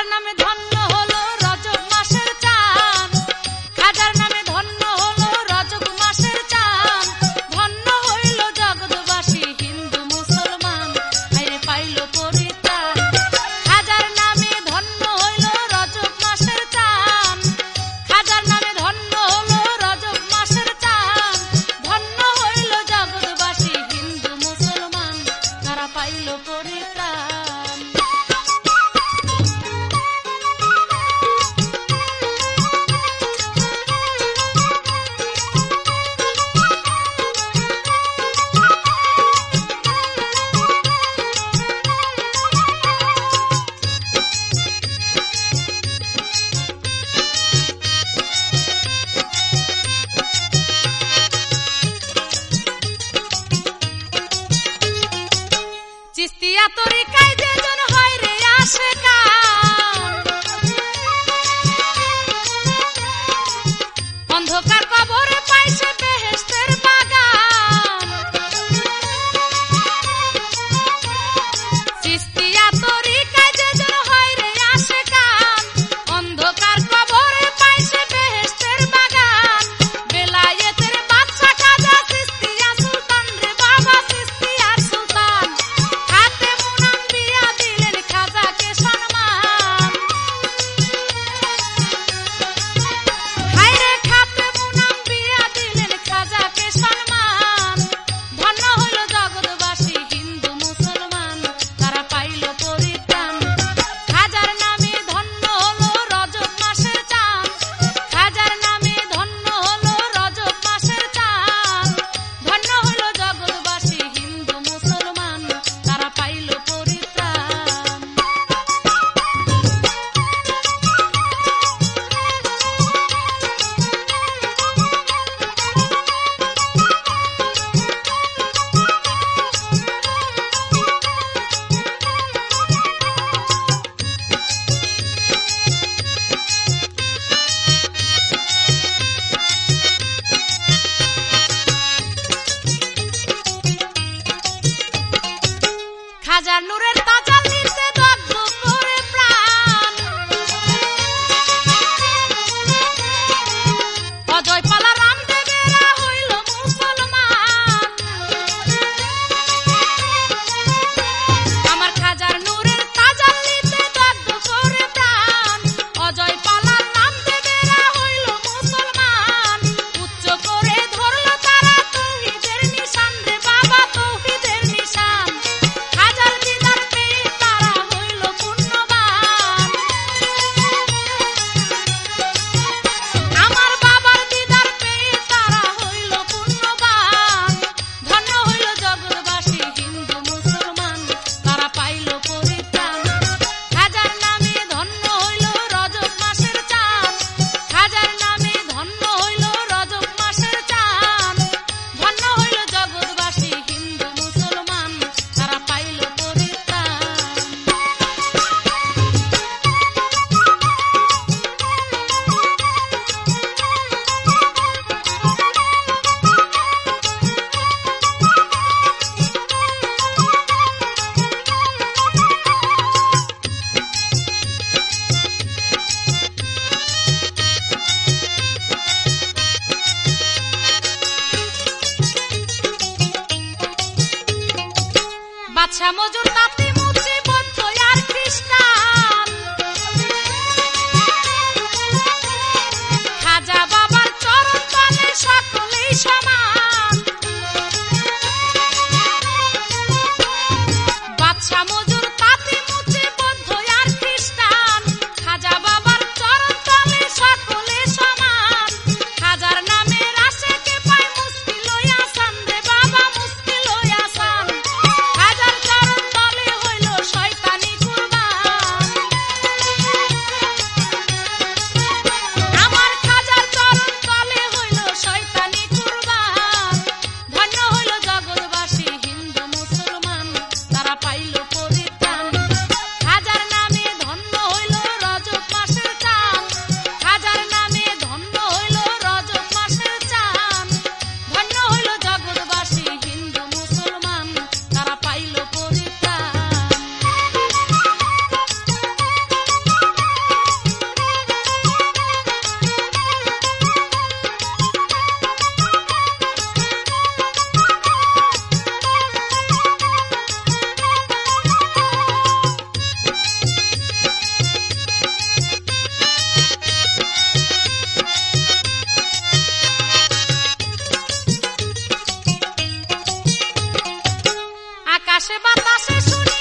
নামে ধন্য হলো রজব মাসের চাঁদ, খাজার নামে ধন্য হলো রজব মাসের চাঁদ। ধন্য হইল জগৎবাসী হিন্দু মুসলমান, হায়রে পাইল পরিত্রাণ। খাজার নামে ধন্য হইল রজব মাসের চাঁদ, খাজার নামে ধন্য হলো রজব মাসের চাঁদ। ধন্য হইল জগৎবাসী হিন্দু মুসলমান, তারা পাইল পরিত্রাণ। চিস্তিয়া তরিকায় যেজন হয় রে আশিকান, অন্ধকার কবরে পাইছে বেহেশতের বাগান। চিস্তিয়া তরিকায় যেজন হয় রে আশিকান, অন্ধকার কবরে পাইছে বেহেশতের বাগান। বেলায়েতের বাদশা খাজা চিস্তিয়া সুলতান রে বাবা, চিস্তিয়ার সুলতান। খাজার নূরের তাজাল্লিতে দগ্ধ করে প্রাণ, অজয় পালা রামদেবেরা হইল মুসলমান। আমার খাজার নূরের তাজাল্লিতে দগ্ধ করে প্রাণ, অজয় পালা রামদেবেরা হইল মুসলমান। উচ্চ করে ধরল তারা তৌহিদের নিশান রে বাবা, তৌহিদের নিশান। খাজার দিদার পেয়ে তারা হইল পুণ্যবান, আমার বাবার দিদার পেয়ে তারা হইল পুণ্যবান। ধন্য হইল জগৎবাসী হিন্দু মুসলমান, তারা পাইল পরিত্রাণ। খাজার নামে ধন্য হইল রজব মাসের চাঁদ, খাজার নামে ধন্য হইল রজব মাসের চাঁদ। ধন্য হইল জগৎবাসী হিন্দু মুসলমান, তারা পাইল পরিত্রাণ। বাদশা মজুর তাঁতি মুচি বৌদ্ধ আর খ্রিস্টান, খাজা বাবার চরণ তলে সকলেই সমান। বাদশা মজুর তাঁতি মুচি বৌদ্ধ আর খ্রিস্টান, খাজা বাবার চরণ তলে সকলে সমান। খাজার নামে রাশেকে পায় মুশকিল আসান রে বাবা, মুশকিল আসান। খাজার চরণ তলে আকাশে বাতাসে শুনি